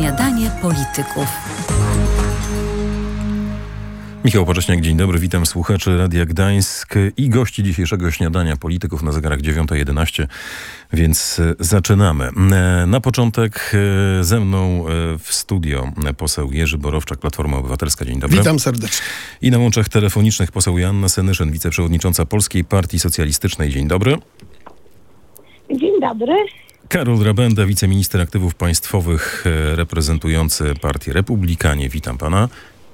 Śniadanie polityków. Michał Pacześniak, dzień dobry, witam słuchaczy Radia Gdańsk i gości dzisiejszego śniadania polityków na zegarach 9:11, więc zaczynamy. Na początek ze mną w studio poseł Jerzy Borowczak, Platforma Obywatelska. Dzień dobry. Witam serdecznie. I na łączach telefonicznych poseł Joanna Senyszyn, wiceprzewodnicząca Polskiej Partii Socjalistycznej. Dzień dobry. Dzień dobry. Karol Rabenda, wiceminister aktywów państwowych reprezentujący partię Republikanie. Witam pana.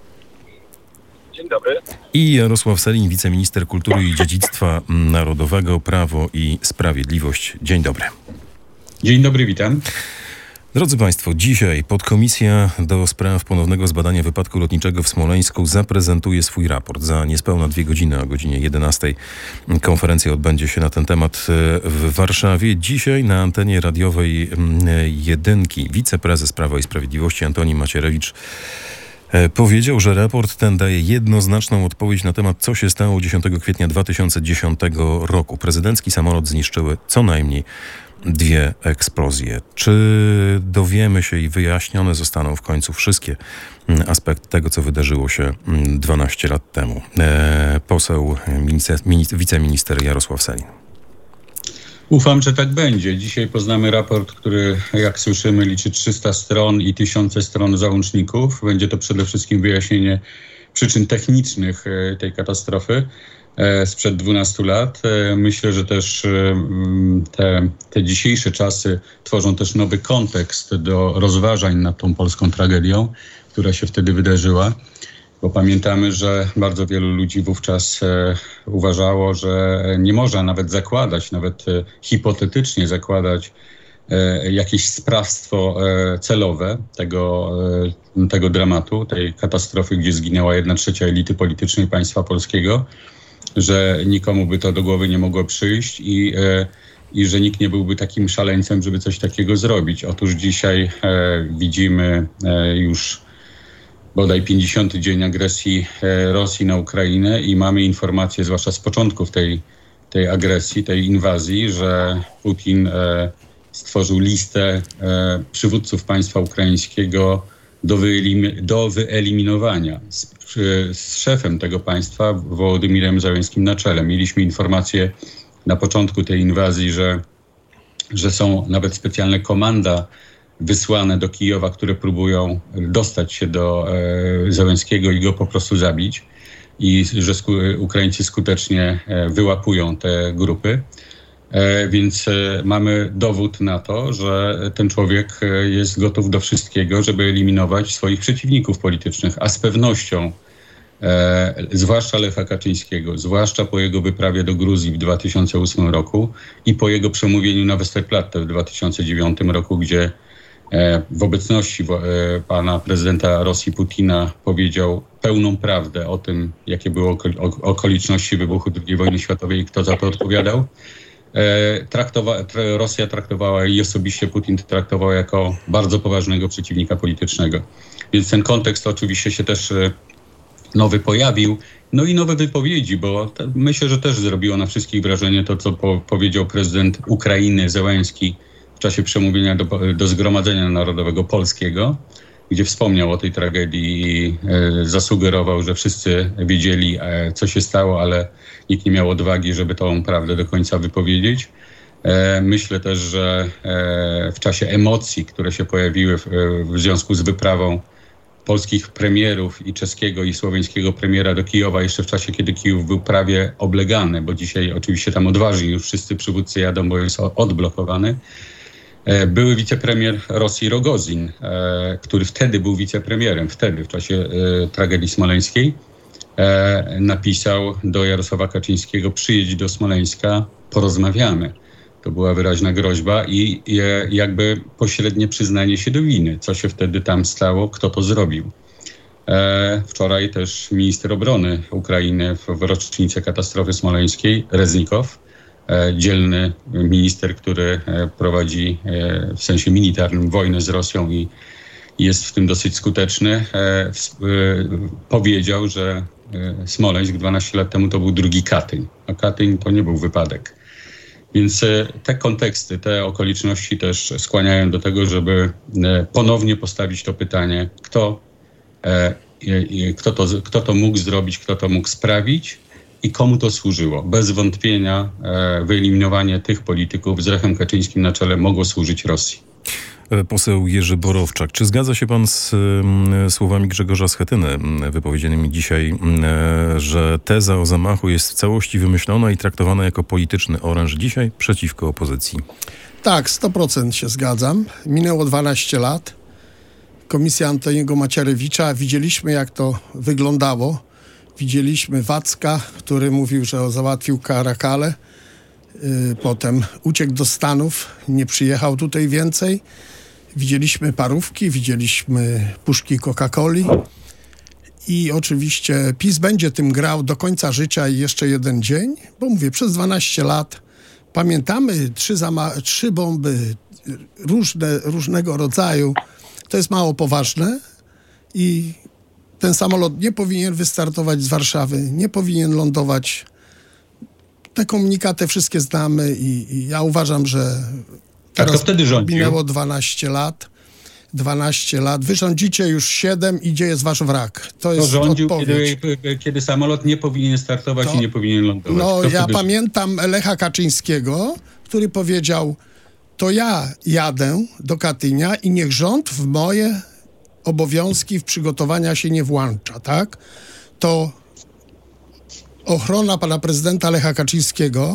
Dzień dobry. I Jarosław Sellin, wiceminister kultury i dziedzictwa narodowego, Prawo i Sprawiedliwość. Dzień dobry. Dzień dobry, witam. Drodzy Państwo, dzisiaj podkomisja do spraw ponownego zbadania wypadku lotniczego w Smoleńsku zaprezentuje swój raport. Za niespełna 2 godziny, o godzinie 11 konferencja odbędzie się na ten temat w Warszawie. Dzisiaj na antenie radiowej Jedynki wiceprezes Prawa i Sprawiedliwości Antoni Macierewicz powiedział, że raport ten daje jednoznaczną odpowiedź na temat, co się stało 10 kwietnia 2010 roku. Prezydencki samolot zniszczyły co najmniej 2 eksplozje. Czy dowiemy się i wyjaśnione zostaną w końcu wszystkie aspekty tego, co wydarzyło się 12 lat temu? Poseł, wiceminister Jarosław Sellin. Ufam, że tak będzie. Dzisiaj poznamy raport, który, jak słyszymy, liczy 300 stron i tysiące stron załączników. Będzie to przede wszystkim wyjaśnienie przyczyn technicznych tej katastrofy sprzed 12 lat. Myślę, że też te dzisiejsze czasy tworzą też nowy kontekst do rozważań nad tą polską tragedią, która się wtedy wydarzyła. Bo pamiętamy, że bardzo wielu ludzi wówczas uważało, że nie można nawet zakładać, nawet hipotetycznie zakładać jakieś sprawstwo celowe tego dramatu, tej katastrofy, gdzie zginęła 1/3 elity politycznej państwa polskiego, że nikomu by to do głowy nie mogło przyjść i że nikt nie byłby takim szaleńcem, żeby coś takiego zrobić. Otóż dzisiaj widzimy już bodaj 50. dzień agresji Rosji na Ukrainę i mamy informacje, zwłaszcza z początków tej agresji, tej inwazji, że Putin stworzył listę przywódców państwa ukraińskiego do wyeliminowania z szefem tego państwa, Wołodymirem Zełenskim, na czele. Mieliśmy informacje na początku tej inwazji, że są nawet specjalne komanda wysłane do Kijowa, które próbują dostać się do Zełenskiego i go po prostu zabić. I że Ukraińcy skutecznie wyłapują te grupy. Więc mamy dowód na to, że ten człowiek jest gotów do wszystkiego, żeby eliminować swoich przeciwników politycznych. A z pewnością, zwłaszcza Lecha Kaczyńskiego, zwłaszcza po jego wyprawie do Gruzji w 2008 roku i po jego przemówieniu na Westerplatte w 2009 roku, gdzie w obecności pana prezydenta Rosji Putina powiedział pełną prawdę o tym, jakie były okoliczności wybuchu II wojny światowej i kto za to odpowiadał. Rosja traktowała i osobiście Putin traktował jako bardzo poważnego przeciwnika politycznego. Więc ten kontekst oczywiście się też nowy pojawił. No i nowe wypowiedzi, bo myślę, że też zrobiło na wszystkich wrażenie to, co powiedział prezydent Ukrainy Zełenski w czasie przemówienia do Zgromadzenia Narodowego Polskiego, gdzie wspomniał o tej tragedii i zasugerował, że wszyscy wiedzieli, co się stało, ale nikt nie miał odwagi, żeby tą prawdę do końca wypowiedzieć. Myślę też, że w czasie emocji, które się pojawiły w związku z wyprawą polskich premierów i czeskiego i słoweńskiego premiera do Kijowa, jeszcze w czasie, kiedy Kijów był prawie oblegany, bo dzisiaj oczywiście tam odważni już wszyscy przywódcy jadą, bo jest odblokowany. Były wicepremier Rosji Rogozin, który wtedy był wicepremierem, w czasie tragedii smoleńskiej, napisał do Jarosława Kaczyńskiego: przyjedź do Smoleńska, porozmawiamy. To była wyraźna groźba i jakby pośrednie przyznanie się do winy, co się wtedy tam stało, kto to zrobił. Wczoraj też minister obrony Ukrainy w rocznicę katastrofy smoleńskiej, Reznikow, dzielny minister, który prowadzi w sensie militarnym wojnę z Rosją i jest w tym dosyć skuteczny, powiedział, że Smoleńsk 12 lat temu to był drugi Katyń, a Katyń to nie był wypadek. Więc te konteksty, te okoliczności też skłaniają do tego, żeby ponownie postawić to pytanie, kto to mógł zrobić, kto to mógł sprawić i komu to służyło. Bez wątpienia wyeliminowanie tych polityków z Lechem Kaczyńskim na czele mogło służyć Rosji. Poseł Jerzy Borowczak, czy zgadza się pan z słowami Grzegorza Schetyny wypowiedzianymi dzisiaj, że teza o zamachu jest w całości wymyślona i traktowana jako polityczny oręż dzisiaj przeciwko opozycji? Tak, 100% się zgadzam. Minęło 12 lat. Komisja Antoniego Macierewicza. Widzieliśmy, jak to wyglądało. Widzieliśmy Wacka, który mówił, że załatwił Karakale. Potem uciekł do Stanów, nie przyjechał tutaj więcej. Widzieliśmy parówki, widzieliśmy puszki Coca-Coli i oczywiście PiS będzie tym grał do końca życia i jeszcze jeden dzień, bo mówię, przez 12 lat pamiętamy 3 bomby różnego rodzaju. To jest mało poważne i ten samolot nie powinien wystartować z Warszawy, nie powinien lądować. Te komunikaty wszystkie znamy i ja uważam, że teraz to wtedy rządził. Minęło 12 lat. 12 lat. Wy rządzicie już 7 i gdzie jest wasz wrak? To jest rządził, odpowiedź. kiedy samolot nie powinien startować i nie powinien lądować. No ja pamiętam Lecha Kaczyńskiego, który powiedział, to ja jadę do Katynia i niech rząd w moje obowiązki w przygotowania się nie włącza, tak? To ochrona pana prezydenta Lecha Kaczyńskiego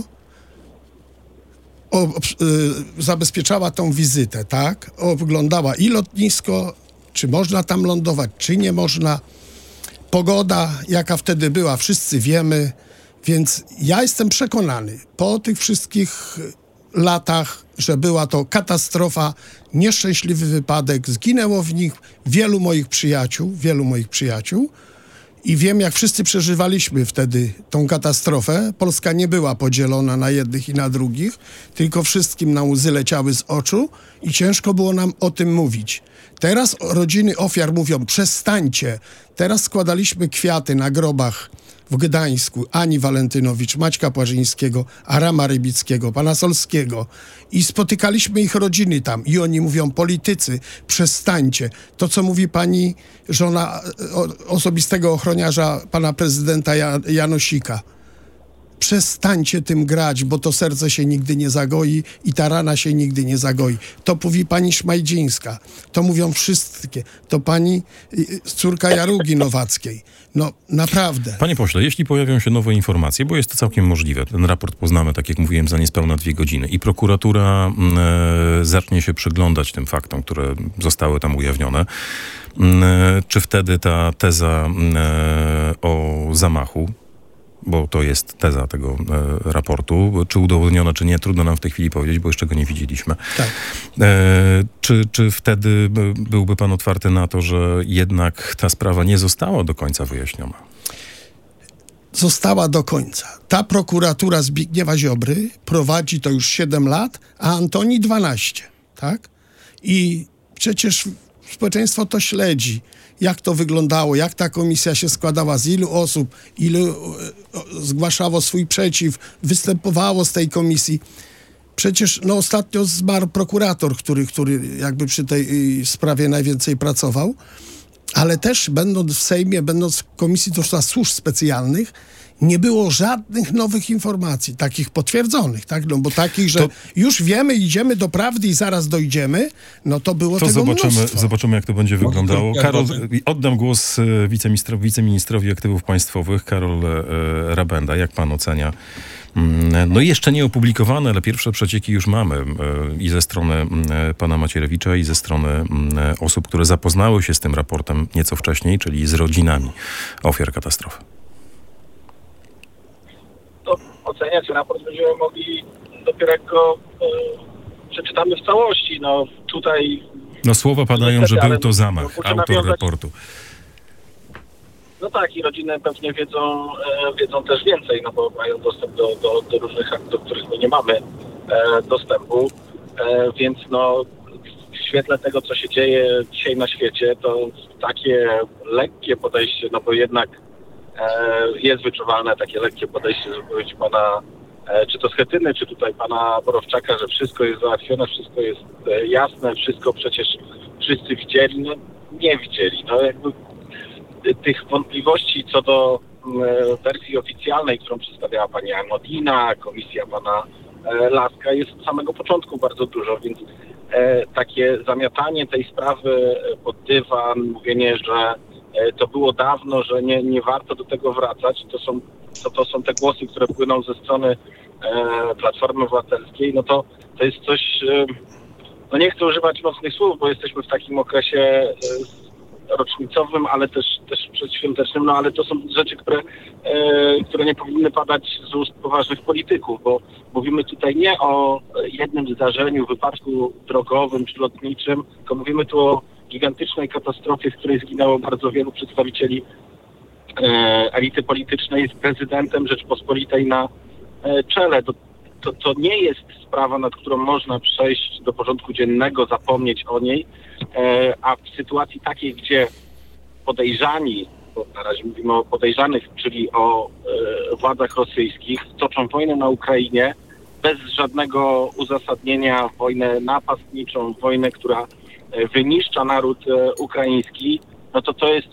zabezpieczała tą wizytę, tak? Oglądała i lotnisko, czy można tam lądować, czy nie można. Pogoda, jaka wtedy była, wszyscy wiemy, więc ja jestem przekonany po tych wszystkich latach, że była to katastrofa, nieszczęśliwy wypadek, zginęło w nich wielu moich przyjaciół i wiem, jak wszyscy przeżywaliśmy wtedy tą katastrofę. Polska nie była podzielona na jednych i na drugich, tylko wszystkim na łzy leciały z oczu i ciężko było nam o tym mówić. Teraz rodziny ofiar mówią, przestańcie. Teraz składaliśmy kwiaty na grobach w Gdańsku, Ani Walentynowicz, Maćka Płażyńskiego, Arama Rybickiego, pana Solskiego i spotykaliśmy ich rodziny tam i oni mówią, politycy, przestańcie. To, co mówi pani żona osobistego ochroniarza pana prezydenta Janosika. Przestańcie tym grać, bo to serce się nigdy nie zagoi i ta rana się nigdy nie zagoi. To mówi pani Szmajdzińska. To mówią wszystkie. To pani córka Jarugi Nowackiej. No naprawdę. Panie pośle, jeśli pojawią się nowe informacje, bo jest to całkiem możliwe, ten raport poznamy, tak jak mówiłem, za niespełna 2 godziny i prokuratura zacznie się przyglądać tym faktom, które zostały tam ujawnione, czy wtedy ta teza o zamachu, bo to jest teza tego raportu, czy udowodniona, czy nie, trudno nam w tej chwili powiedzieć, bo jeszcze go nie widzieliśmy. Tak. Czy wtedy byłby pan otwarty na to, że jednak ta sprawa nie została do końca wyjaśniona? Została do końca. Ta prokuratura Zbigniewa Ziobry prowadzi to już 7 lat, a Antoni 12, tak? I przecież społeczeństwo to śledzi. Jak to wyglądało, jak ta komisja się składała, z ilu osób, ilu zgłaszało swój przeciw, występowało z tej komisji. Przecież ostatnio zmarł prokurator, który jakby przy tej sprawie najwięcej pracował, ale też będąc w Sejmie, będąc w Komisji do Spraw Służb Specjalnych, nie było żadnych nowych informacji, takich potwierdzonych, tak? No bo takich, że już wiemy, idziemy do prawdy i zaraz dojdziemy, no to było tego mnóstwo. Zobaczymy, jak to będzie wyglądało. Karol, oddam głos wiceministrowi aktywów państwowych, Karol Rabenda. Jak pan ocenia? No jeszcze nie opublikowane, ale pierwsze przecieki już mamy i ze strony pana Macierewicza, i ze strony osób, które zapoznały się z tym raportem nieco wcześniej, czyli z rodzinami ofiar katastrofy. To oceniać raport będziemy mogli dopiero jak go przeczytamy w całości. No tutaj... No słowa padają, że był to zamach, autor raportu. No tak, i rodziny pewnie wiedzą też więcej, no bo mają dostęp do różnych aktów, do których my nie mamy dostępu, więc no w świetle tego, co się dzieje dzisiaj na świecie, to takie lekkie podejście, no bo jednak jest wyczuwalne takie lekkie podejście z wypowiedzi pana czy to Schetyny, czy tutaj pana Borowczaka, że wszystko jest załatwione, wszystko jest jasne, wszystko przecież wszyscy widzieli. No nie widzieli. No jakby tych wątpliwości co do wersji oficjalnej, którą przedstawiała pani Anodina, komisja pana Laska, jest od samego początku bardzo dużo, więc takie zamiatanie tej sprawy pod dywan, mówienie, że to było dawno, że nie warto do tego wracać, to są te głosy, które płyną ze strony Platformy Obywatelskiej, no to jest coś, no nie chcę używać mocnych słów, bo jesteśmy w takim okresie rocznicowym, ale też przedświątecznym, no ale to są rzeczy, które nie powinny padać z ust poważnych polityków, bo mówimy tutaj nie o jednym zdarzeniu, wypadku drogowym czy lotniczym, tylko mówimy tu o gigantycznej katastrofie, w której zginęło bardzo wielu przedstawicieli elity politycznej z prezydentem Rzeczpospolitej na czele. To nie jest sprawa, nad którą można przejść do porządku dziennego, zapomnieć o niej, a w sytuacji takiej, gdzie podejrzani, bo na razie mówimy o podejrzanych, czyli o władzach rosyjskich, toczą wojnę na Ukrainie bez żadnego uzasadnienia, wojnę napastniczą, wojnę, która wyniszcza naród ukraiński, no to jest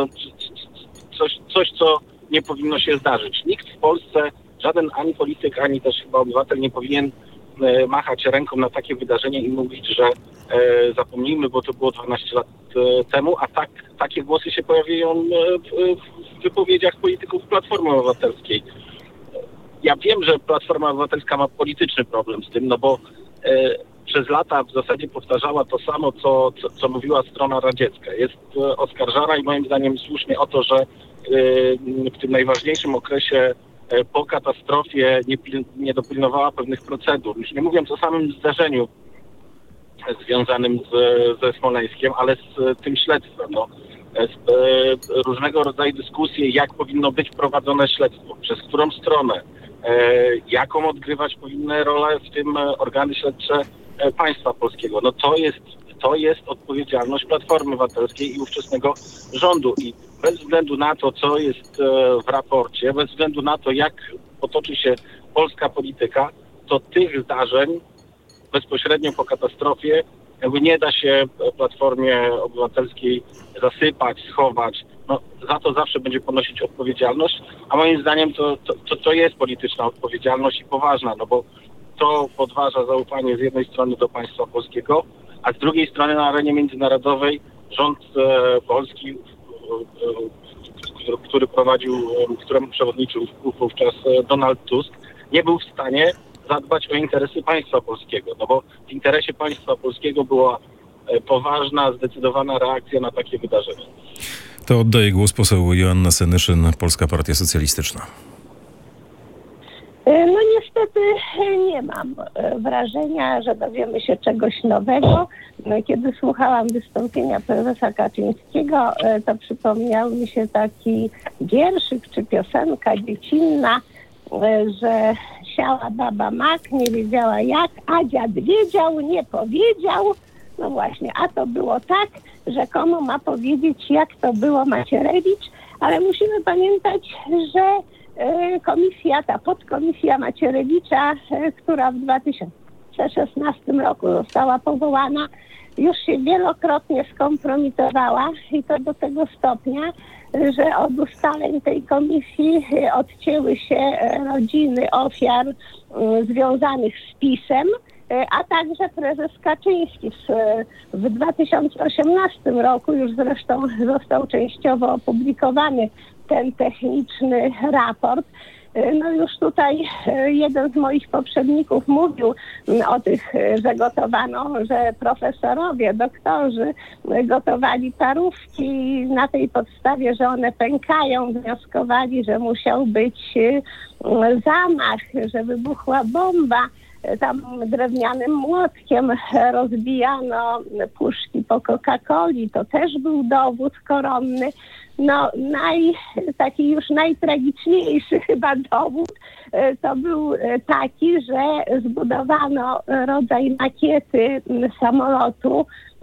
coś, co nie powinno się zdarzyć. Nikt w Polsce, żaden ani polityk, ani też chyba obywatel nie powinien machać ręką na takie wydarzenie i mówić, że zapomnijmy, bo to było 12 lat temu, a takie głosy się pojawiają w wypowiedziach polityków Platformy Obywatelskiej. Ja wiem, że Platforma Obywatelska ma polityczny problem z tym, no bo przez lata w zasadzie powtarzała to samo, co mówiła strona radziecka. Jest oskarżana i moim zdaniem słusznie o to, że w tym najważniejszym okresie po katastrofie nie dopilnowała pewnych procedur. Już nie mówiąc o samym zdarzeniu związanym ze Smoleńskiem, ale z tym śledztwem. No. Różnego rodzaju dyskusje, jak powinno być prowadzone śledztwo, przez którą stronę, jaką odgrywać powinny rolę w tym organy śledcze państwa polskiego. No to jest odpowiedzialność Platformy Obywatelskiej i ówczesnego rządu. I bez względu na to, co jest w raporcie, bez względu na to, jak potoczy się polska polityka, to tych zdarzeń bezpośrednio po katastrofie jakby nie da się Platformie Obywatelskiej zasypać, schować. No, za to zawsze będzie ponosić odpowiedzialność, a moim zdaniem to jest polityczna odpowiedzialność i poważna, no bo to podważa zaufanie z jednej strony do państwa polskiego, a z drugiej strony na arenie międzynarodowej rząd polski, któremu przewodniczył wówczas Donald Tusk, nie był w stanie zadbać o interesy państwa polskiego, no bo w interesie państwa polskiego była poważna, zdecydowana reakcja na takie wydarzenia. To oddaję głos poseł Joanna Senyszyn, Polska Partia Socjalistyczna. No niestety nie mam wrażenia, że dowiemy się czegoś nowego. Kiedy słuchałam wystąpienia prezesa Kaczyńskiego, to przypomniał mi się taki wierszyk czy piosenka dziecinna, że siała baba mak, nie wiedziała jak, a dziad wiedział, nie powiedział. No właśnie, a to było tak, że komu ma powiedzieć, jak to było Macierewicz, ale musimy pamiętać, że ta podkomisja Macierewicza, która w 2016 roku została powołana, już się wielokrotnie skompromitowała i to do tego stopnia, że od ustaleń tej komisji odcięły się rodziny ofiar związanych z PiS-em, a także prezes Kaczyński w 2018 roku już zresztą został częściowo opublikowany ten techniczny raport. No już tutaj jeden z moich poprzedników mówił o tych, że profesorowie, doktorzy gotowali parówki i na tej podstawie, że one pękają, wnioskowali, że musiał być zamach, że wybuchła bomba. Tam drewnianym młotkiem rozbijano puszki po Coca-Coli. To też był dowód koronny. No, taki już najtragiczniejszy chyba dowód to był taki, że zbudowano rodzaj makiety samolotu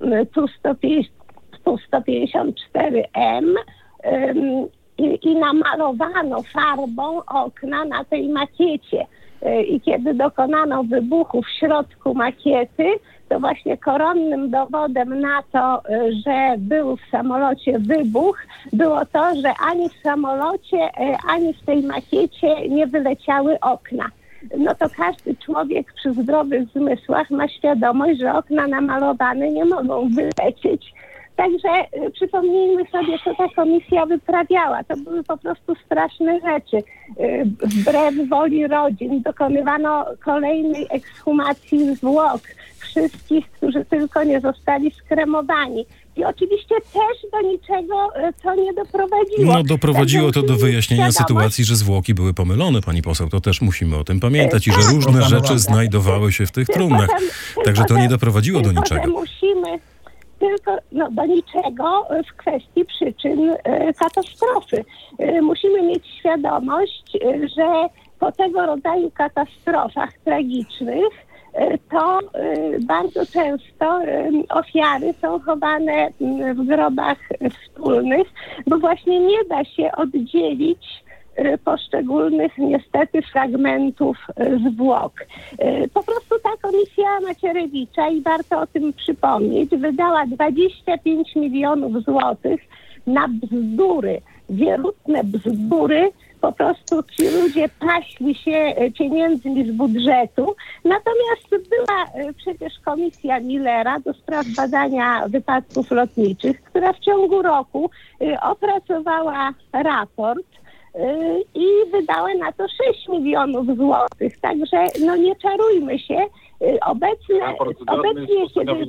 Tu-154M i namalowano farbą okna na tej makiecie. i kiedy dokonano wybuchu w środku makiety, to właśnie koronnym dowodem na to, że był w samolocie wybuch, było to, że ani w samolocie, ani w tej makiecie nie wyleciały okna. No to każdy człowiek przy zdrowych zmysłach ma świadomość, że okna namalowane nie mogą wylecieć. Także przypomnijmy sobie, co ta komisja wyprawiała. To były po prostu straszne rzeczy. Wbrew woli rodzin dokonywano kolejnej ekshumacji zwłok wszystkich, którzy tylko nie zostali skremowani. I oczywiście też do niczego to nie doprowadziło. No doprowadziło to do wyjaśnienia sytuacji, że zwłoki były pomylone, pani poseł. To też musimy o tym pamiętać i że różne rzeczy znajdowały się w tych trumnach. Także to nie doprowadziło do niczego. Musimy tylko do niczego w kwestii przyczyn katastrofy. Musimy mieć świadomość, że po tego rodzaju katastrofach tragicznych to bardzo często ofiary są chowane w grobach wspólnych, bo właśnie nie da się oddzielić poszczególnych niestety fragmentów zwłok. Po prostu ta komisja Macierewicza, i warto o tym przypomnieć, wydała 25 milionów złotych na bzdury, wierutne bzdury. Po prostu ci ludzie paśli się pieniędzmi z budżetu. Natomiast była przecież komisja Millera do spraw badania wypadków lotniczych, która w ciągu roku opracowała raport i wydała na to 6 milionów złotych. Także nie czarujmy się. Obecnie,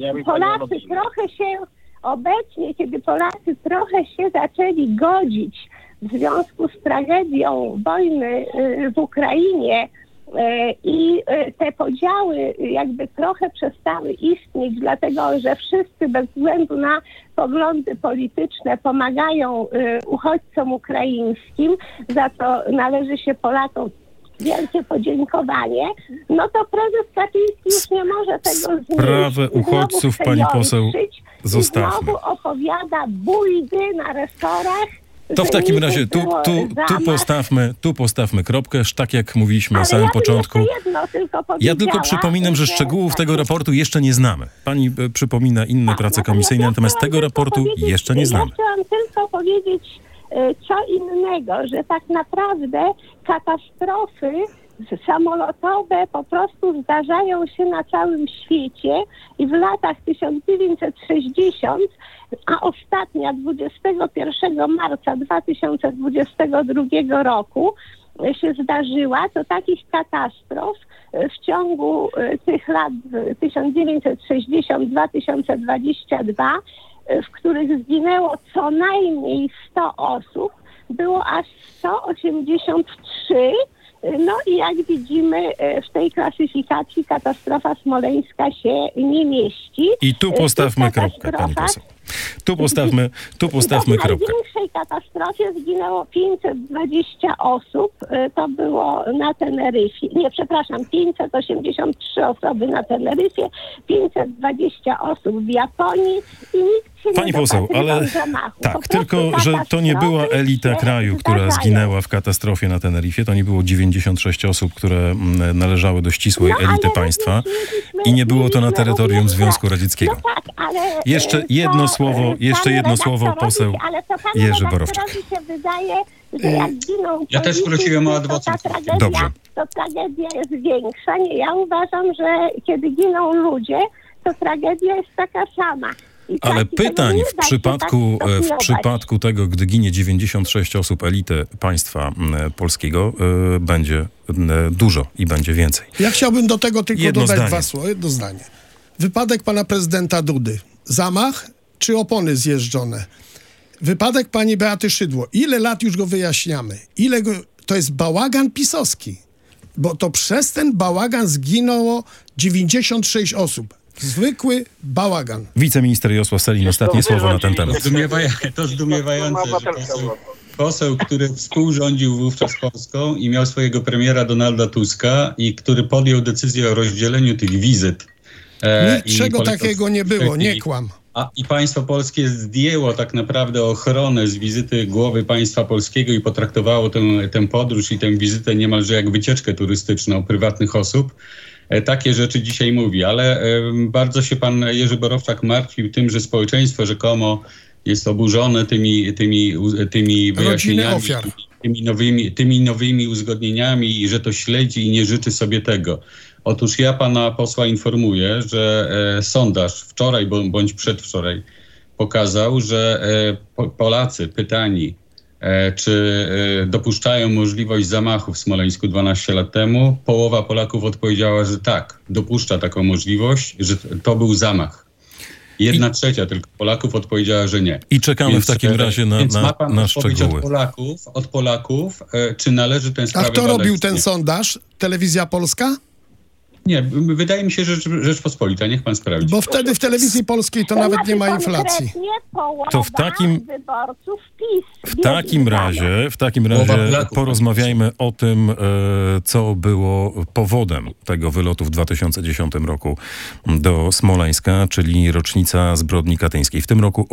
kiedy Polacy trochę się zaczęli godzić w związku z tragedią wojny w Ukrainie i te podziały jakby trochę przestały istnieć, dlatego że wszyscy bez względu na poglądy polityczne pomagają uchodźcom ukraińskim, za to należy się Polakom wielkie podziękowanie, no to prezes Kaczyński już nie może tego znieść. Sprawę uchodźców, pani poseł, zostawmy. I znowu opowiada bójdy na resorach. To w takim razie tu postawmy kropkę, tak jak mówiliśmy na samym początku. Ja tylko przypominam, że szczegółów tego raportu jeszcze nie znamy. Pani przypomina inne prace komisyjne, natomiast tego raportu jeszcze nie znamy. Ja chciałam tylko powiedzieć co innego, że tak naprawdę katastrofy samolotowe po prostu zdarzają się na całym świecie i w latach 1960, a ostatnia 21 marca 2022 roku się zdarzyła, to takich katastrof w ciągu tych lat 1960-2022, w których zginęło co najmniej 100 osób, było aż 183. No i jak widzimy, w tej klasyfikacji katastrofa smoleńska się nie mieści. I tu postawmy kropkę, pani poseł. Tu postawmy kropkę. W największej katastrofie zginęło 520 osób. To było na Teneryfie. 583 osoby na Teneryfie, 520 osób w Japonii i nikt się pani nie poseł, ale zamachu. tak, tylko że to nie była elita kraju, która zginęła w katastrofie na Teneryfie. To nie było 96 osób, które należały do ścisłej elity państwa i nie było to na terytorium Związku Radzieckiego. No tak, ale jeszcze jedno słowo, poseł Jerzy Borowczak. Się wydaje, że jak giną ja też prosiłem o adwokat. Dobrze. To tragedia jest większa. Nie, ja uważam, że kiedy giną ludzie, to tragedia jest taka sama. Ale pytań w przypadku tego, gdy ginie 96 osób elity państwa polskiego, będzie dużo i będzie więcej. Ja chciałbym do tego tylko dodać jedno zdanie. Wypadek pana prezydenta Dudy. Zamach czy opony zjeżdżone? Wypadek pani Beaty Szydło. Ile lat już go wyjaśniamy? To jest bałagan pisowski. Bo to przez ten bałagan zginęło 96 osób. Zwykły bałagan. Wiceminister Jarosław Sellin, ostatnie słowo na ten temat. To zdumiewające, że poseł, który współrządził wówczas Polską i miał swojego premiera Donalda Tuska i który podjął decyzję o rozdzieleniu tych wizyt. Niczego takiego nie było, nie kłam. I państwo polskie zdjęło tak naprawdę ochronę z wizyty głowy państwa polskiego i potraktowało tę podróż i tę wizytę niemalże jak wycieczkę turystyczną prywatnych osób. Takie rzeczy dzisiaj mówi, ale bardzo się pan Jerzy Borowczak martwił tym, że społeczeństwo rzekomo jest oburzone tymi wyjaśnieniami, tymi nowymi uzgodnieniami i że to śledzi i nie życzy sobie tego. Otóż ja pana posła informuję, że sondaż wczoraj bądź przedwczoraj pokazał, że Polacy pytani, czy dopuszczają możliwość zamachu w Smoleńsku 12 lat temu, połowa Polaków odpowiedziała, że tak, dopuszcza taką możliwość, że to był zamach. 1/3 tylko Polaków odpowiedziała, że nie. I czekamy w takim razie na szczegóły. Od Polaków, czy należy tę sprawę badać? A kto robił ten sondaż? Telewizja Polska? Nie, wydaje mi się, że Rzeczpospolita, niech pan sprawdzi. Bo wtedy w telewizji polskiej to nawet nie ma inflacji. To w takim razie porozmawiajmy o tym, co było powodem tego wylotu w 2010 roku do Smoleńska, czyli rocznica zbrodni katyńskiej. W tym roku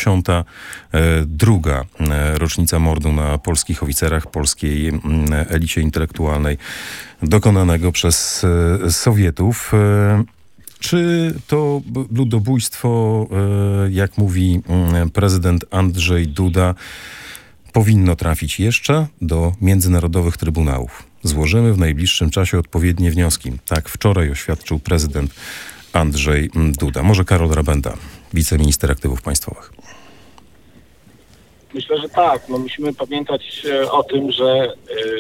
82. rocznica mordu na polskich oficerach, polskiej elicie intelektualnej dokonanego przez Sowietów. Czy to ludobójstwo, jak mówi prezydent Andrzej Duda, powinno trafić jeszcze do międzynarodowych trybunałów? Złożymy w najbliższym czasie odpowiednie wnioski. Tak wczoraj oświadczył prezydent Andrzej Duda. Może Karol Rabenda, wiceminister aktywów państwowych. Myślę, że tak. No, musimy pamiętać o tym, że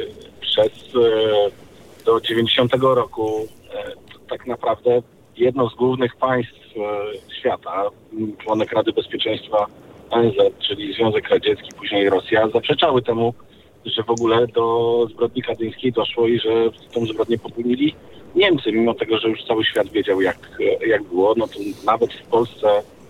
do 90 roku tak naprawdę jedno z głównych państw świata, członek Rady Bezpieczeństwa ONZ, czyli Związek Radziecki, później Rosja, zaprzeczały temu, że w ogóle do zbrodni katyńskiej doszło i że tę zbrodnię popełnili Niemcy, mimo tego, że już cały świat wiedział, jak było. No to nawet w Polsce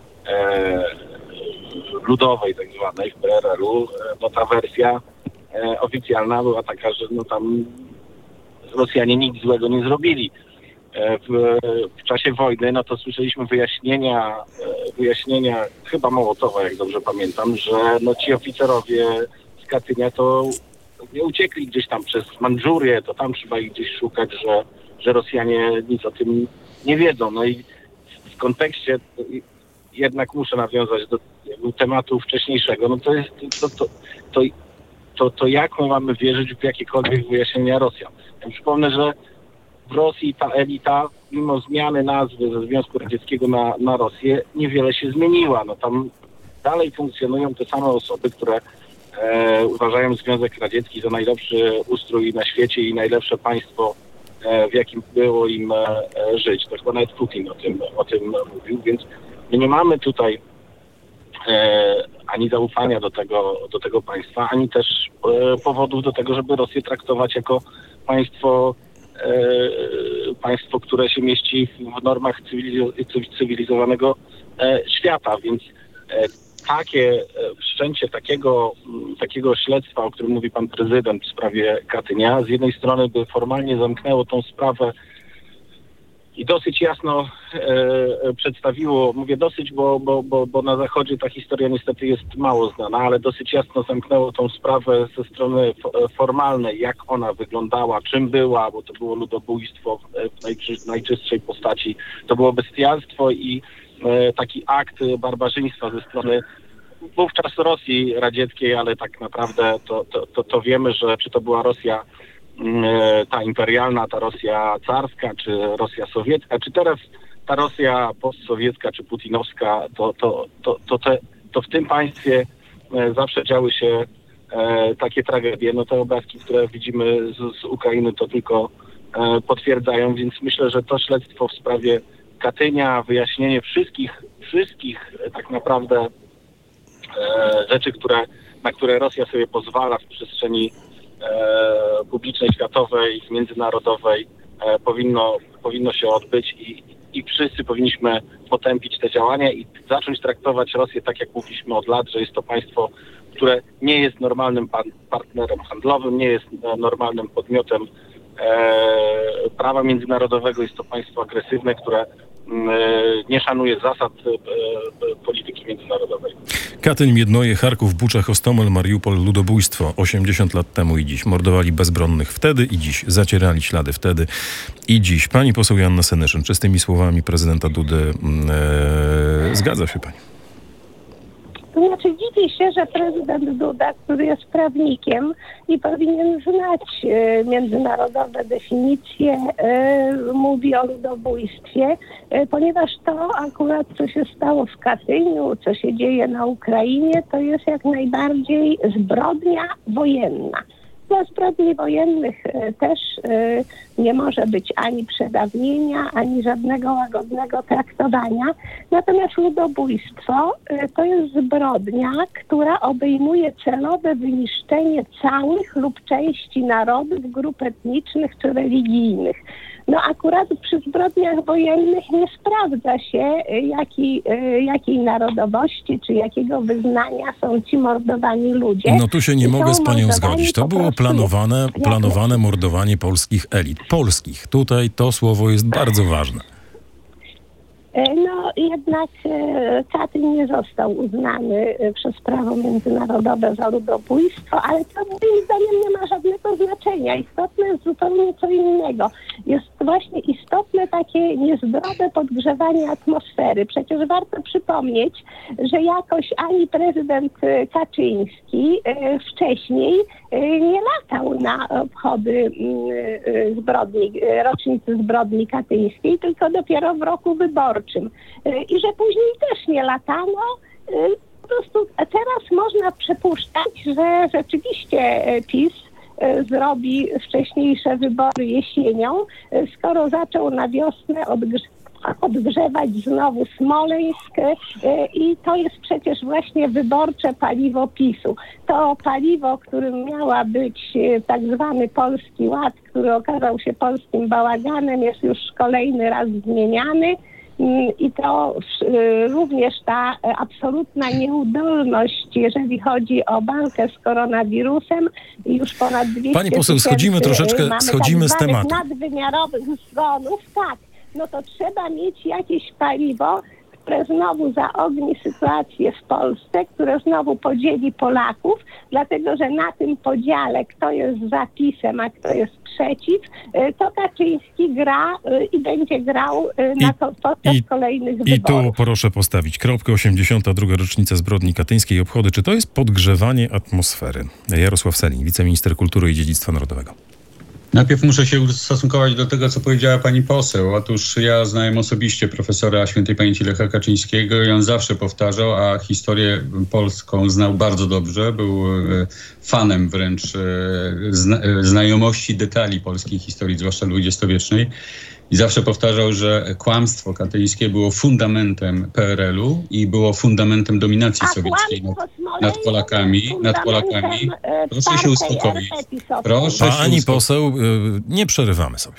ludowej tak zwanej, w PRL-u, no ta wersja oficjalna była taka, że no tam Rosjanie nic złego nie zrobili. W czasie wojny, no to słyszeliśmy wyjaśnienia chyba Mołotowa, jak dobrze pamiętam, że no ci oficerowie z Katynia to nie uciekli gdzieś tam przez Mandżurię, to tam trzeba ich gdzieś szukać, że Rosjanie nic o tym nie wiedzą. No i w kontekście jednak muszę nawiązać do tematu wcześniejszego, no to jest to jak my mamy wierzyć w jakiekolwiek wyjaśnienia Rosjan. Ja przypomnę, że w Rosji ta elita, mimo zmiany nazwy ze Związku Radzieckiego na Rosję, niewiele się zmieniła. No tam dalej funkcjonują te same osoby, które uważają Związek Radziecki za najlepszy ustrój na świecie i najlepsze państwo, w jakim było im żyć. To chyba nawet Putin o tym mówił, więc my nie mamy tutaj ani zaufania do tego państwa, ani też powodów do tego, żeby Rosję traktować jako państwo, które się mieści w normach cywilizowanego świata, więc takie wszczęcie takiego śledztwa, o którym mówi pan prezydent w sprawie Katynia, z jednej strony by formalnie zamknęło tą sprawę i dosyć jasno przedstawiło, mówię dosyć, bo na Zachodzie ta historia niestety jest mało znana, ale dosyć jasno zamknęło tą sprawę ze strony formalnej, jak ona wyglądała, czym była, bo to było ludobójstwo w najczystszej postaci, to było bestialstwo i taki akt barbarzyństwa ze strony wówczas Rosji radzieckiej, ale tak naprawdę to wiemy, że czy to była Rosja ta imperialna, ta Rosja carska, czy Rosja sowiecka, czy teraz ta Rosja postsowiecka, czy putinowska, to w tym państwie zawsze działy się takie tragedie. No te obrazki, które widzimy z Ukrainy, to tylko potwierdzają, więc myślę, że to śledztwo w sprawie Katynia, wyjaśnienie wszystkich tak naprawdę rzeczy, na które Rosja sobie pozwala w przestrzeni publicznej, światowej, międzynarodowej, powinno się odbyć i wszyscy powinniśmy potępić te działania i zacząć traktować Rosję tak, jak mówiliśmy od lat, że jest to państwo, które nie jest normalnym partnerem handlowym, nie jest normalnym podmiotem prawa międzynarodowego, jest to państwo agresywne, które nie szanuje zasad polityki międzynarodowej. Katyń, Miednoje, Charków, Bucza, Hostomel, Mariupol, ludobójstwo 80 lat temu i dziś. Mordowali bezbronnych wtedy i dziś. Zacierali ślady wtedy i dziś. Pani poseł Joanna Senyszyn, czy z tymi słowami prezydenta Dudy zgadza się pani? To znaczy dziwię się, że prezydent Duda, który jest prawnikiem i powinien znać międzynarodowe definicje, mówi o ludobójstwie, ponieważ to akurat, co się stało w Katyniu, co się dzieje na Ukrainie, to jest jak najbardziej zbrodnia wojenna. Dla zbrodni wojennych też nie może być ani przedawnienia, ani żadnego łagodnego traktowania. Natomiast ludobójstwo to jest zbrodnia, która obejmuje celowe wyniszczenie całych lub części narodów, grup etnicznych czy religijnych. No akurat przy zbrodniach wojennych nie sprawdza się, jakiej narodowości czy jakiego wyznania są ci mordowani ludzie. No tu się nie mogę z panią zgodzić. To było planowane mordowanie polskich elit. Polskich. Tutaj to słowo jest bardzo ważne. No jednak Katyń nie został uznany przez prawo międzynarodowe za ludobójstwo, ale to moim zdaniem nie ma żadnego znaczenia. Istotne jest zupełnie co innego. Jest właśnie istotne takie niezdrowe podgrzewanie atmosfery. Przecież warto przypomnieć, że jakoś ani prezydent Kaczyński wcześniej nie latał na obchody rocznicy zbrodni katyńskiej, tylko dopiero w roku wyborczym. I że później też nie latano. Po prostu teraz można przypuszczać, że rzeczywiście PiS zrobi wcześniejsze wybory jesienią, skoro zaczął na wiosnę odgrzewać znowu Smoleńsk i to jest przecież właśnie wyborcze paliwo PiS-u. To paliwo, którym miała być tak zwany Polski Ład, który okazał się polskim bałaganem, jest już kolejny raz zmieniany. I to również ta absolutna nieudolność, jeżeli chodzi o walkę z koronawirusem, już ponad 200 Pani poseł, schodzimy z tematu. Nadwymiarowych zgonów, tak, no to trzeba mieć jakieś paliwo, które znowu zaogni sytuację w Polsce, które znowu podzieli Polaków, dlatego że na tym podziale, kto jest za PiS-em, a kto jest przeciw, to Kaczyński gra i będzie grał podczas kolejnych wyborów. I tu proszę postawić kropkę. 82. rocznica zbrodni katyńskiej obchody. Czy to jest podgrzewanie atmosfery? Jarosław Sellin, wiceminister kultury i dziedzictwa narodowego. Najpierw muszę się ustosunkować do tego, co powiedziała pani poseł. Otóż ja znałem osobiście profesora świętej pamięci Lecha Kaczyńskiego i on zawsze powtarzał, a historię polską znał bardzo dobrze. Był fanem wręcz znajomości detali polskiej historii, zwłaszcza dwudziestowiecznej. I zawsze powtarzał, że kłamstwo katyńskie było fundamentem PRL-u i było fundamentem dominacji sowieckiej nad Polakami. Proszę się uspokoić. Pani poseł, nie przerywamy sobie.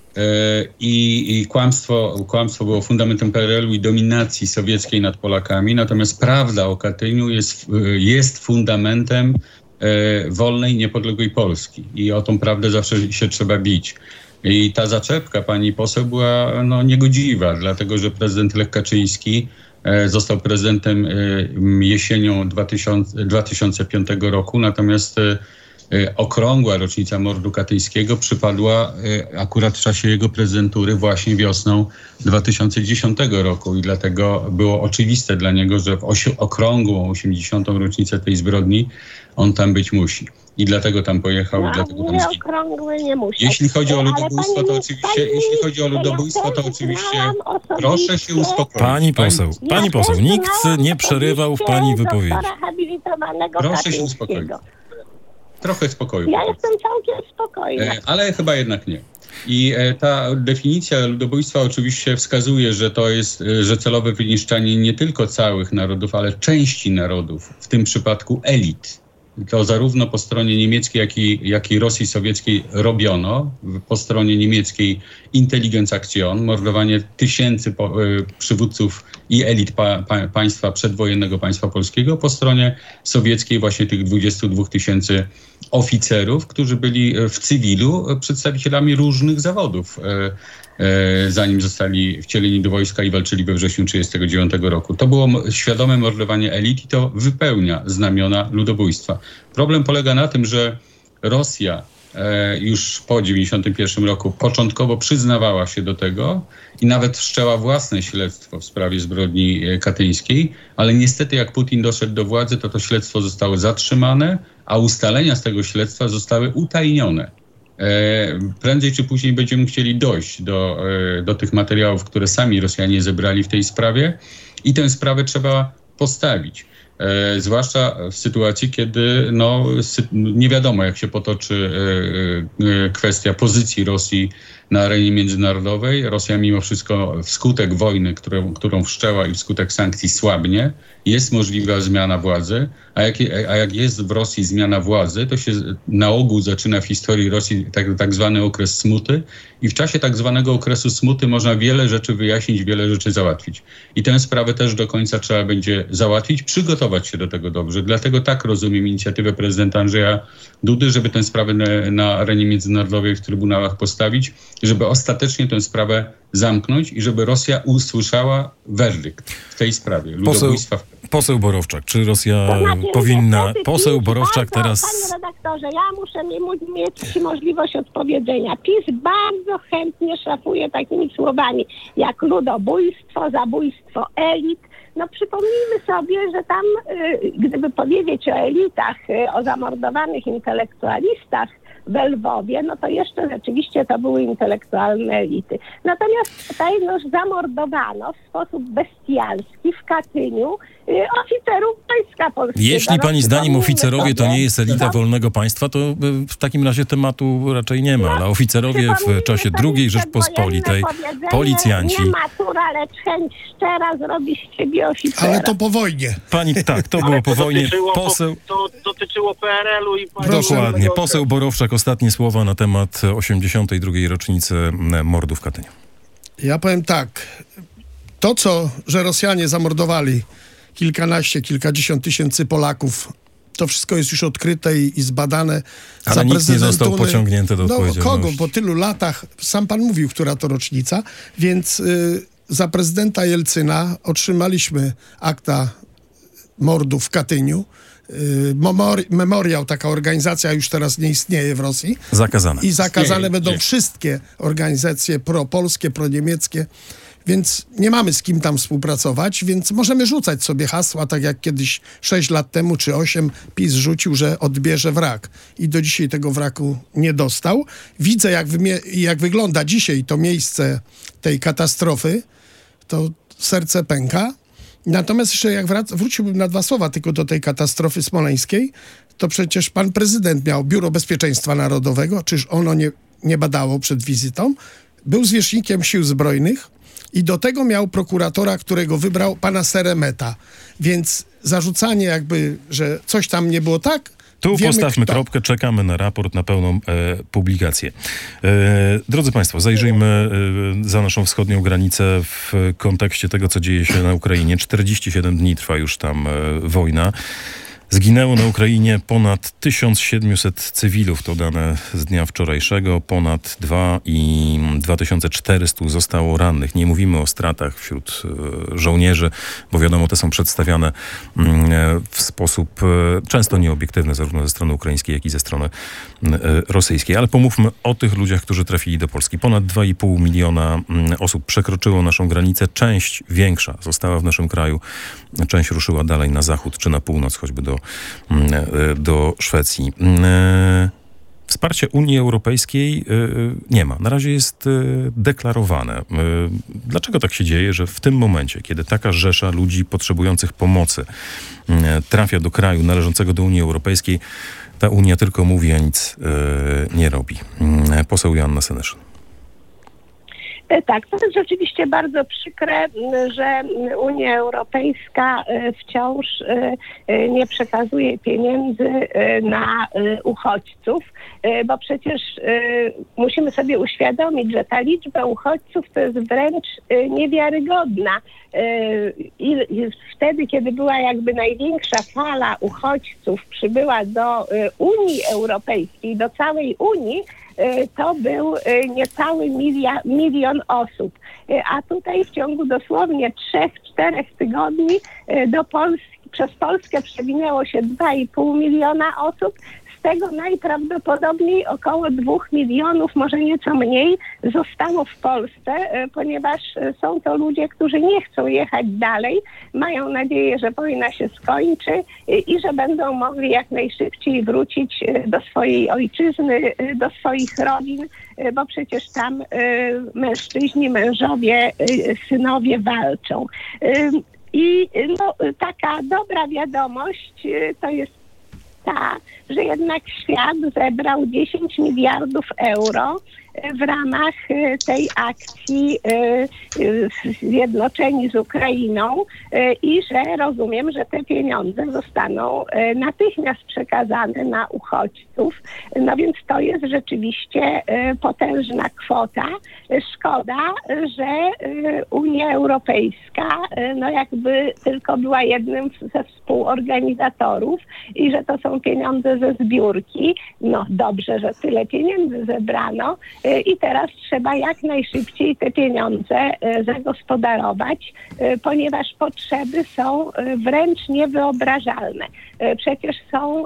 I kłamstwo było fundamentem PRL-u i dominacji sowieckiej nad Polakami, natomiast prawda o Katyniu jest fundamentem wolnej, niepodległej Polski. I o tą prawdę zawsze się trzeba bić. I ta zaczepka pani poseł była niegodziwa, dlatego że prezydent Lech Kaczyński został prezydentem jesienią 2005 roku, roku, okrągła rocznica mordu katyńskiego przypadła akurat w czasie jego prezydentury właśnie wiosną 2010 roku i dlatego było oczywiste dla niego, że w okrągłą 80. rocznicę tej zbrodni on tam być musi. I dlatego tam pojechał. Dlatego tam nie musi. Jeśli chodzi o ludobójstwo, to oczywiście, proszę się uspokoić. Pani poseł, nikt nie przerywał w pani wypowiedzi. Proszę się uspokoić. Trochę spokoju. Ja jestem całkiem spokojna. Ale chyba jednak nie. I ta definicja ludobójstwa oczywiście wskazuje, że to jest, że celowe wyniszczanie nie tylko całych narodów, ale części narodów, w tym przypadku elit. To zarówno po stronie niemieckiej, jak i Rosji Sowieckiej robiono. Po stronie niemieckiej Intelligenzaktion, mordowanie tysięcy przywódców i elit przedwojennego państwa polskiego. Po stronie sowieckiej właśnie tych 22 000 oficerów, którzy byli w cywilu przedstawicielami różnych zawodów, zanim zostali wcieleni do wojska i walczyli we wrześniu 1939 roku. To było świadome mordowanie elit i to wypełnia znamiona ludobójstwa. Problem polega na tym, że Rosja już po 1991 roku początkowo przyznawała się do tego i nawet wszczęła własne śledztwo w sprawie zbrodni katyńskiej, ale niestety jak Putin doszedł do władzy, to śledztwo zostało zatrzymane, a ustalenia z tego śledztwa zostały utajnione. Prędzej czy później będziemy chcieli dojść do tych materiałów, które sami Rosjanie zebrali w tej sprawie i tę sprawę trzeba postawić. Zwłaszcza w sytuacji, kiedy nie wiadomo, jak się potoczy kwestia pozycji Rosji na arenie międzynarodowej. Rosja mimo wszystko wskutek wojny, którą wszczęła i wskutek sankcji słabnie, jest możliwa zmiana władzy, a jak jest w Rosji zmiana władzy, to się na ogół zaczyna w historii Rosji tak zwany okres smuty i w czasie tak zwanego okresu smuty można wiele rzeczy wyjaśnić, wiele rzeczy załatwić. I tę sprawę też do końca trzeba będzie załatwić, przygotować się do tego dobrze. Dlatego tak rozumiem inicjatywę prezydenta Andrzeja Dudy, żeby tę sprawę na arenie międzynarodowej w trybunałach postawić, żeby ostatecznie tę sprawę zamknąć i żeby Rosja usłyszała werdykt w tej sprawie ludobójstwa. Poseł Borowczak, czy Rosja powinna... Poseł Borowczak teraz... Panie redaktorze, ja muszę mieć możliwość odpowiedzenia. PiS bardzo chętnie szafuje takimi słowami jak ludobójstwo, zabójstwo elit. No przypomnijmy sobie, że tam, gdyby powiedzieć o elitach, o zamordowanych intelektualistach w Lwowie, no to jeszcze rzeczywiście to były intelektualne elity. Natomiast tutaj zamordowano w sposób bestialski w Katyniu oficerów Wojska Polskiego. Jeśli pani zdaniem oficerowie to nie jest elita wolnego państwa, to w takim razie tematu raczej nie ma. Ale oficerowie w czasie II Rzeczpospolitej, policjanci... Nie matura, lecz chęć szczera zrobi z ciebie oficera. Ale to po wojnie. Pani, tak, to było po wojnie. To dotyczyło PRL-u i... Dokładnie. Poseł Borowczak, ostatnie słowa na temat 82. rocznicy mordu w Katyniu. Ja powiem tak. Że Rosjanie zamordowali kilkadziesiąt tysięcy Polaków, to wszystko jest już odkryte i zbadane. Ale nikt nie został pociągnięty do odpowiedzialności. Kogo? Po tylu latach, sam pan mówił, która to rocznica, więc za prezydenta Jelcyna otrzymaliśmy akta mordu w Katyniu. Memoriał, taka organizacja już teraz nie istnieje w Rosji. Zakazane. I zakazane będą wszystkie organizacje propolskie, proniemieckie, więc nie mamy z kim tam współpracować, więc możemy rzucać sobie hasła, tak jak kiedyś 6 lat temu czy 8 PiS rzucił, że odbierze wrak. I do dzisiaj tego wraku nie dostał. Widzę, jak wygląda dzisiaj to miejsce tej katastrofy, to serce pęka. Natomiast jeszcze jak wróciłbym na 2 słowa tylko do tej katastrofy smoleńskiej, to przecież pan prezydent miał Biuro Bezpieczeństwa Narodowego, czyż ono nie badało przed wizytą? Był zwierzchnikiem Sił Zbrojnych i do tego miał prokuratora, którego wybrał pana Seremeta. Więc zarzucanie że coś tam nie było tak, tu postawmy kropkę, czekamy na raport, na pełną publikację. Drodzy państwo, zajrzyjmy za naszą wschodnią granicę w kontekście tego, co dzieje się na Ukrainie. 47 dni trwa już tam wojna. Zginęło na Ukrainie ponad 1700 cywilów, to dane z dnia wczorajszego, ponad 2400 zostało rannych. Nie mówimy o stratach wśród żołnierzy, bo wiadomo, te są przedstawiane w sposób często nieobiektywny, zarówno ze strony ukraińskiej, jak i ze strony rosyjskiej. Ale pomówmy o tych ludziach, którzy trafili do Polski. Ponad 2,5 miliona osób przekroczyło naszą granicę. Część większa została w naszym kraju, część ruszyła dalej na zachód czy na północ, choćby do Szwecji. Wsparcie Unii Europejskiej nie ma. Na razie jest deklarowane. Dlaczego tak się dzieje, że w tym momencie, kiedy taka rzesza ludzi potrzebujących pomocy trafia do kraju należącego do Unii Europejskiej, ta Unia tylko mówi, a nic nie robi? Poseł Joanna Senyszyn. Tak, to jest rzeczywiście bardzo przykre, że Unia Europejska wciąż nie przekazuje pieniędzy na uchodźców, bo przecież musimy sobie uświadomić, że ta liczba uchodźców to jest wręcz niewiarygodna. I wtedy, kiedy była jakby największa fala uchodźców przybyła do Unii Europejskiej, do całej Unii, to był niecały milion osób. A tutaj w ciągu dosłownie 3-4 tygodni do Polski, przez Polskę przewinęło się 2,5 miliona osób. Z tego najprawdopodobniej około 2 milionów, może nieco mniej, zostało w Polsce, ponieważ są to ludzie, którzy nie chcą jechać dalej, mają nadzieję, że wojna się skończy i że będą mogli jak najszybciej wrócić do swojej ojczyzny, do swoich rodzin, bo przecież tam mężczyźni, mężowie, synowie walczą. I taka dobra wiadomość to jest ta, że jednak świat zebrał 10 miliardów euro w ramach tej akcji Zjednoczeni z Ukrainą i że rozumiem, że te pieniądze zostaną natychmiast przekazane na uchodźców. No więc to jest rzeczywiście potężna kwota. Szkoda, że Unia Europejska jakby tylko była jednym ze współorganizatorów i że to są pieniądze ze zbiórki. No dobrze, że tyle pieniędzy zebrano. I teraz trzeba jak najszybciej te pieniądze zagospodarować, ponieważ potrzeby są wręcz niewyobrażalne. Przecież są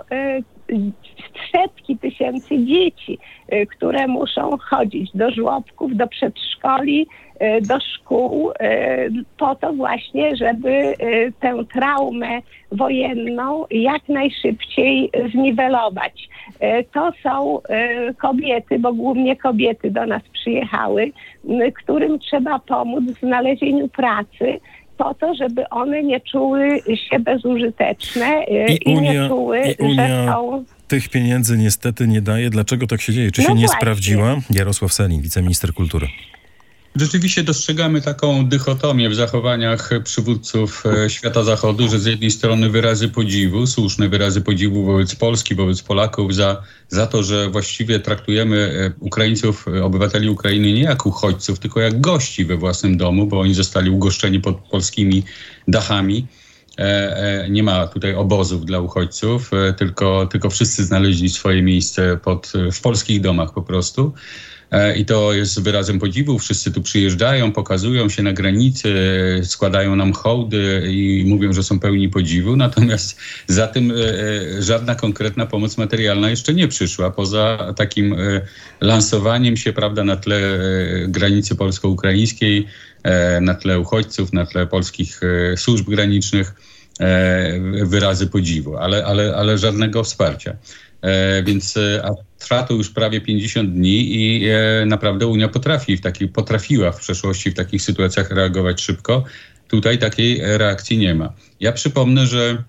setki tysięcy dzieci, które muszą chodzić do żłobków, do przedszkoli, do szkół, po to właśnie, żeby tę traumę wojenną jak najszybciej zniwelować. To są kobiety, bo głównie kobiety do nas przyjechały, którym trzeba pomóc w znalezieniu pracy, po to, żeby one nie czuły się bezużyteczne i nie czuły, że są... Tych pieniędzy niestety nie daje. Dlaczego tak się dzieje? Czy się nie sprawdziła? Jarosław Sellin, wiceminister kultury. Rzeczywiście dostrzegamy taką dychotomię w zachowaniach przywódców świata zachodu, że z jednej strony wyrazy podziwu, słuszne wyrazy podziwu wobec Polski, wobec Polaków za to, że właściwie traktujemy Ukraińców, obywateli Ukrainy nie jak uchodźców, tylko jak gości we własnym domu, bo oni zostali ugoszczeni pod polskimi dachami. Nie ma tutaj obozów dla uchodźców, tylko wszyscy znaleźli swoje miejsce w polskich domach po prostu. I to jest wyrazem podziwu. Wszyscy tu przyjeżdżają, pokazują się na granicy, składają nam hołdy i mówią, że są pełni podziwu. Natomiast za tym żadna konkretna pomoc materialna jeszcze nie przyszła. Poza takim lansowaniem się, prawda, na tle granicy polsko-ukraińskiej, na tle uchodźców, na tle polskich służb granicznych wyrazy podziwu, ale żadnego wsparcia. Więc trwa to już prawie 50 dni i naprawdę Unia potrafiła w przeszłości w takich sytuacjach reagować szybko. Tutaj takiej reakcji nie ma. Ja przypomnę, że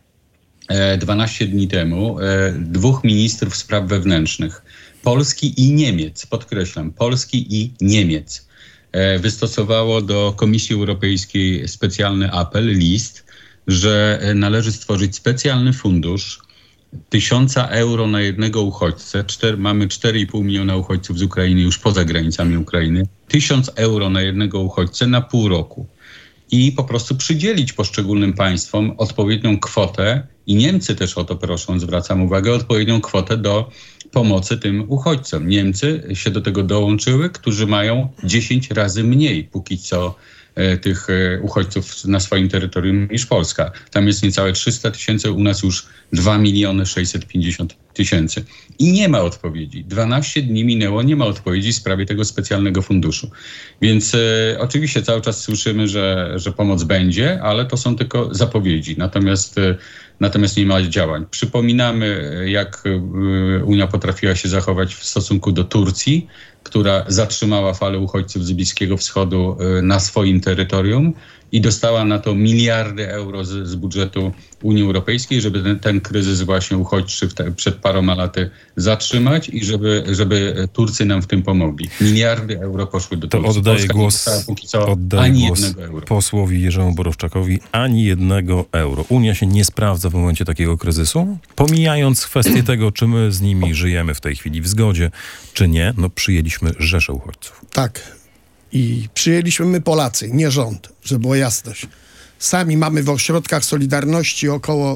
12 dni temu 2 ministrów spraw wewnętrznych, Polski i Niemiec, podkreślam, Polski i Niemiec, wystosowało do Komisji Europejskiej specjalny apel, list, że należy stworzyć specjalny fundusz 1000 euro na jednego uchodźcę. Mamy 4,5 miliona uchodźców z Ukrainy już poza granicami Ukrainy. 1000 euro na jednego uchodźcę na pół roku. I po prostu przydzielić poszczególnym państwom odpowiednią kwotę i Niemcy też o to proszą, zwracam uwagę, odpowiednią kwotę do pomocy tym uchodźcom. Niemcy się do tego dołączyły, którzy mają 10 razy mniej póki co tych uchodźców na swoim terytorium niż Polska. Tam jest niecałe 300 000, u nas już 2 650 000. I nie ma odpowiedzi. 12 dni minęło, nie ma odpowiedzi w sprawie tego specjalnego funduszu. Więc oczywiście cały czas słyszymy, że pomoc będzie, ale to są tylko zapowiedzi. Natomiast nie ma działań. Przypominamy, jak Unia potrafiła się zachować w stosunku do Turcji, która zatrzymała falę uchodźców z Bliskiego Wschodu na swoim terytorium i dostała na to miliardy euro z budżetu Unii Europejskiej, żeby ten kryzys właśnie uchodźczy przed paroma laty zatrzymać i żeby Turcy nam w tym pomogli. Miliardy euro poszły do Turcji. To oddaję głos, jednego euro. Posłowi Jerzemu Borowczakowi. Ani jednego euro. Unia się nie sprawdza w momencie takiego kryzysu? Pomijając kwestię tego, czy my z nimi żyjemy w tej chwili w zgodzie, czy nie, no przyjęliśmy rzeszę uchodźców. Tak. I przyjęliśmy my Polacy, nie rząd, żeby była jasność. Sami mamy w ośrodkach Solidarności około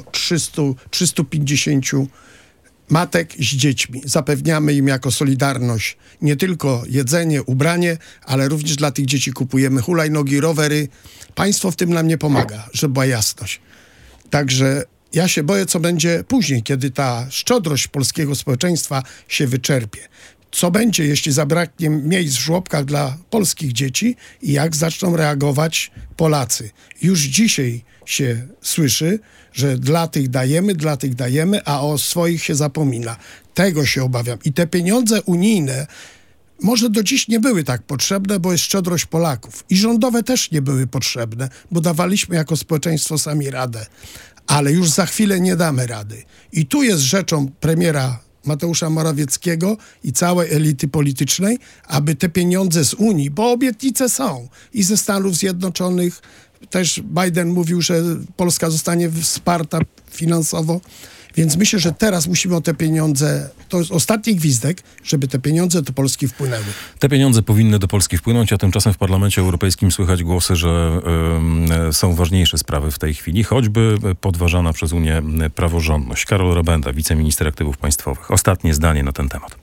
350 matek z dziećmi. Zapewniamy im jako Solidarność nie tylko jedzenie, ubranie, ale również dla tych dzieci kupujemy hulajnogi, rowery. Państwo w tym nam nie pomaga, żeby była jasność. Także ja się boję, co będzie później, kiedy ta szczodrość polskiego społeczeństwa się wyczerpie. Co będzie, jeśli zabraknie miejsc w żłobkach dla polskich dzieci i jak zaczną reagować Polacy. Już dzisiaj się słyszy, że dla tych dajemy, a o swoich się zapomina. Tego się obawiam. I te pieniądze unijne może do dziś nie były tak potrzebne, bo jest szczodrość Polaków. I rządowe też nie były potrzebne, bo dawaliśmy jako społeczeństwo sami radę. Ale już za chwilę nie damy rady. I tu jest rzeczą premiera Mateusza Morawieckiego i całej elity politycznej, aby te pieniądze z Unii, bo obietnice są i ze Stanów Zjednoczonych, też Biden mówił, że Polska zostanie wsparta finansowo, więc myślę, że teraz musimy o te pieniądze, to jest ostatni gwizdek, żeby te pieniądze do Polski wpłynęły. Te pieniądze powinny do Polski wpłynąć, a tymczasem w Parlamencie Europejskim słychać głosy, że są ważniejsze sprawy w tej chwili, choćby podważana przez Unię praworządność. Karol Rabenda, wiceminister aktywów państwowych. Ostatnie zdanie na ten temat.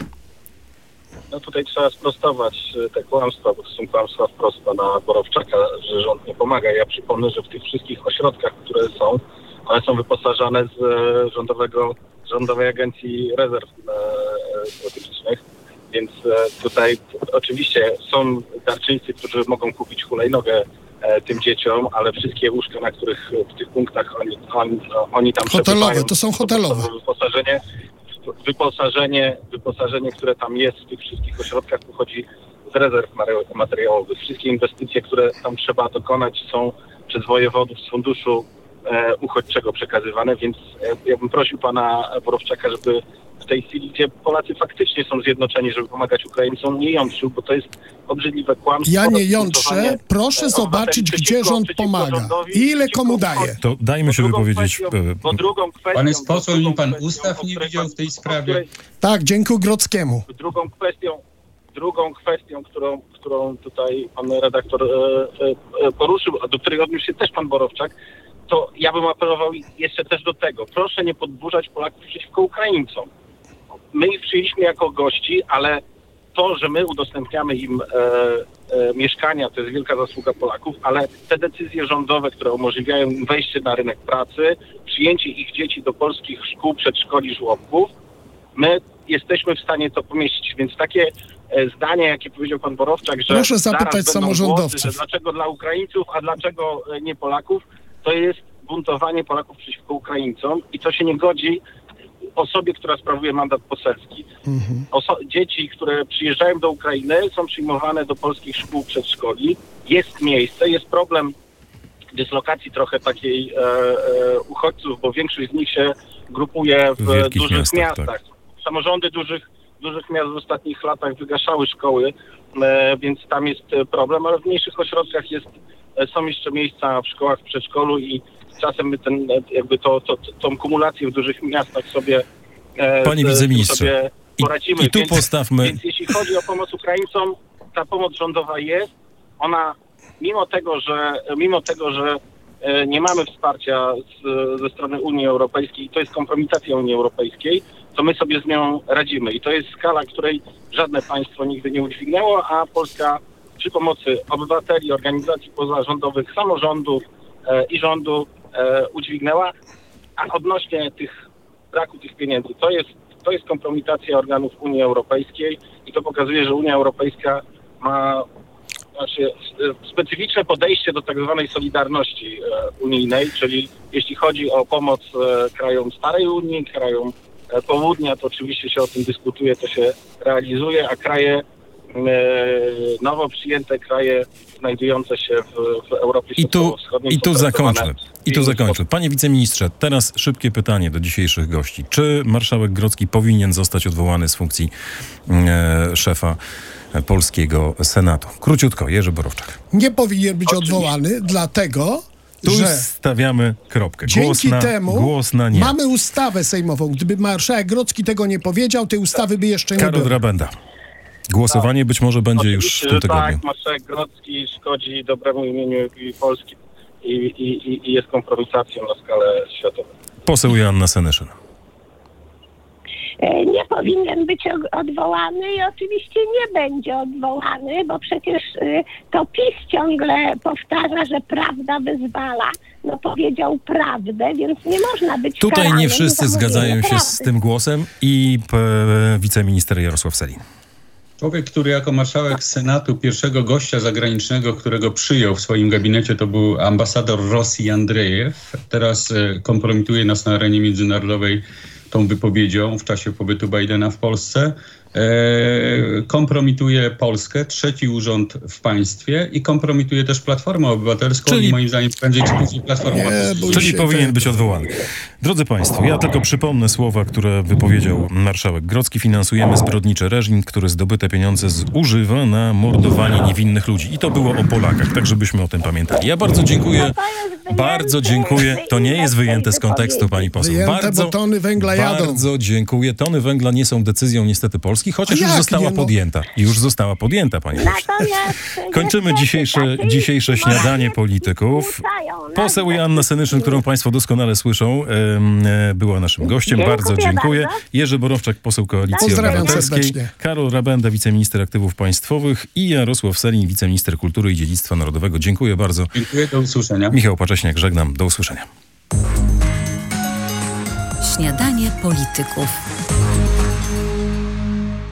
No tutaj trzeba sprostować te kłamstwa, bo to są kłamstwa wprost pana Borowczaka, że rząd nie pomaga. Ja przypomnę, że w tych wszystkich ośrodkach, które są, one są wyposażane z Rządowej Agencji Rezerw Strategicznych, więc tutaj oczywiście są darczyńcy, którzy mogą kupić hulajnogę tym dzieciom, ale wszystkie łóżka, na których w tych punktach oni tam hotelowe, to są hotelowe. Wyposażenie, które tam jest w tych wszystkich ośrodkach, pochodzi z rezerw materiałowych. Wszystkie inwestycje, które tam trzeba dokonać, są przez wojewodów z funduszu uchodźczego przekazywane, więc ja bym prosił pana Borowczaka, żeby w tej chwili, gdzie Polacy faktycznie są zjednoczeni, żeby pomagać Ukraińcom, nie jątrzył, bo to jest obrzydliwe kłamstwo. Ja nie jątrzę, proszę zobaczyć, gdzie rząd pomaga i ile komu daje. To dajmy się wypowiedzieć. Bo drugą kwestią... Pan jest poseł i pan ustaw nie widział w tej sprawie? Tak, dziękuję Grodzkiemu. Drugą kwestią, którą tutaj pan redaktor poruszył, a do której odniósł się też pan Borowczak, to ja bym apelował jeszcze też do tego. Proszę nie podburzać Polaków przeciwko Ukraińcom. My ich przyjęliśmy jako gości, ale to, że my udostępniamy im mieszkania, to jest wielka zasługa Polaków, ale te decyzje rządowe, które umożliwiają im wejście na rynek pracy, przyjęcie ich dzieci do polskich szkół, przedszkoli, żłobków, my jesteśmy w stanie to pomieścić. Więc takie zdanie, jakie powiedział pan Borowczak, że proszę zapytać samorządowców, głosy, że dlaczego dla Ukraińców, a dlaczego nie Polaków, to jest buntowanie Polaków przeciwko Ukraińcom i to się nie godzi osobie, która sprawuje mandat poselski. Dzieci, które przyjeżdżają do Ukrainy, są przyjmowane do polskich szkół, przedszkoli. Jest miejsce, jest problem dyslokacji trochę takiej uchodźców, bo większość z nich się grupuje w dużych miastach. Tak. Samorządy dużych miast w ostatnich latach wygaszały szkoły, więc tam jest problem, ale w mniejszych ośrodkach są jeszcze miejsca w szkołach, w przedszkolu i czasem my tą kumulację w dużych miastach sobie Panie wiceministrze, poradzimy. I tu postawmy... Więc jeśli chodzi o pomoc Ukraińcom, ta pomoc rządowa jest. Ona, mimo tego, że nie mamy wsparcia ze strony Unii Europejskiej, to jest kompromitacja Unii Europejskiej, to my sobie z nią radzimy. I to jest skala, której żadne państwo nigdy nie udźwignęło, a Polska przy pomocy obywateli, organizacji pozarządowych, samorządów i rządu udźwignęła. A odnośnie braku tych pieniędzy, to jest kompromitacja organów Unii Europejskiej i to pokazuje, że Unia Europejska ma specyficzne podejście do tak zwanej solidarności unijnej, czyli jeśli chodzi o pomoc krajom starej Unii, krajom południa, to oczywiście się o tym dyskutuje, to się realizuje, a kraje nowo przyjęte kraje znajdujące się w Europie Środkowo-Wschodniej. I tu zakończę. Panie wiceministrze, teraz szybkie pytanie do dzisiejszych gości. Czy marszałek Grodzki powinien zostać odwołany z funkcji szefa polskiego Senatu? Króciutko, Jerzy Borowczak. Nie powinien być odwołany, dlatego, Tu że stawiamy kropkę. dzięki temu głos na nie. mamy ustawę sejmową. Gdyby marszałek Grodzki tego nie powiedział, tej ustawy by jeszcze nie Karol było. Rabenda. Głosowanie być może będzie już w Oczywiście, tym że tygodniu. tak, marszałek Grodzki szkodzi dobremu imieniu Polski i jest kompromitacją na skalę światową. Poseł Joanna Senyszyn. Nie powinien być odwołany i oczywiście nie będzie odwołany, bo przecież to PiS ciągle powtarza, że prawda wyzwala. No powiedział prawdę, więc nie można być Tutaj karanym nie za wszyscy mówienie zgadzają się prawdy. z tym głosem i wiceminister Jarosław Sellin. Człowiek, który jako marszałek Senatu pierwszego gościa zagranicznego, którego przyjął w swoim gabinecie, to był ambasador Rosji Andrejew. Teraz kompromituje nas na arenie międzynarodowej tą wypowiedzią w czasie pobytu Bidena w Polsce. Kompromituje Polskę, trzeci urząd w państwie i kompromituje też Platformę Obywatelską i moim zdaniem prędzej czy później Platformę Obywatelską. Czyli powinien być odwołany. Drodzy Państwo, ja tylko przypomnę słowa, które wypowiedział marszałek Grodzki. Finansujemy zbrodniczy reżim, który zdobyte pieniądze zużywa na mordowanie niewinnych ludzi. I to było o Polakach, tak żebyśmy o tym pamiętali. Ja bardzo dziękuję. Bardzo dziękuję. To nie jest wyjęte z kontekstu, pani poseł. Wyjęte, bo tony węgla jadą. Bardzo dziękuję. Tony węgla nie są decyzją niestety Polski, chociaż A już jak została nie, no? podjęta. Już została podjęta, panie pośle. Natomiast Kończymy dzisiejsze śniadanie polityków. Poseł Joanna Senyszyn, którą państwo doskonale słyszą, była naszym gościem. Bardzo dziękuję. bardzo. Jerzy Borowczak, poseł Koalicji Pozdrawiam Obywatelskiej. serdecznie. Karol Rabenda, wiceminister aktywów państwowych i Jarosław Sellin, wiceminister kultury i dziedzictwa narodowego. Dziękuję bardzo. Dziękuję, do usłyszenia. Michał Pacześniak, żegnam. Do usłyszenia. Śniadanie polityków.